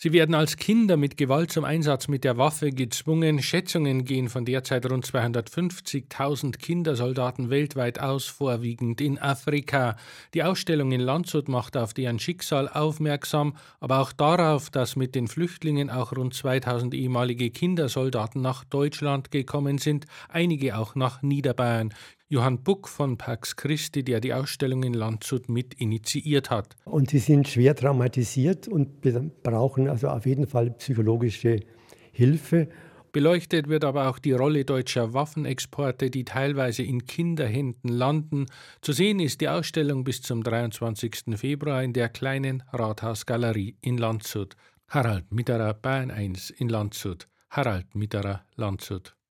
Sie werden als Kinder mit Gewalt zum Einsatz mit der Waffe gezwungen. Schätzungen gehen von derzeit rund 250.000 Kindersoldaten weltweit aus, vorwiegend in Afrika. Die Ausstellung in Landshut macht auf deren Schicksal aufmerksam, aber auch darauf, dass mit den Flüchtlingen auch rund 2000 ehemalige Kindersoldaten nach Deutschland gekommen sind, einige auch nach Niederbayern. Johann Buck von Pax Christi, der die Ausstellung in Landshut mit initiiert hat. Und sie sind schwer traumatisiert und brauchen also auf jeden Fall psychologische Hilfe. Beleuchtet wird aber auch die Rolle deutscher Waffenexporte, die teilweise in Kinderhänden landen. Zu sehen ist die Ausstellung bis zum 23. Februar in der kleinen Rathausgalerie in Landshut. Harald Mitterer, Bayern 1 in Landshut. Harald Mitterer, Landshut.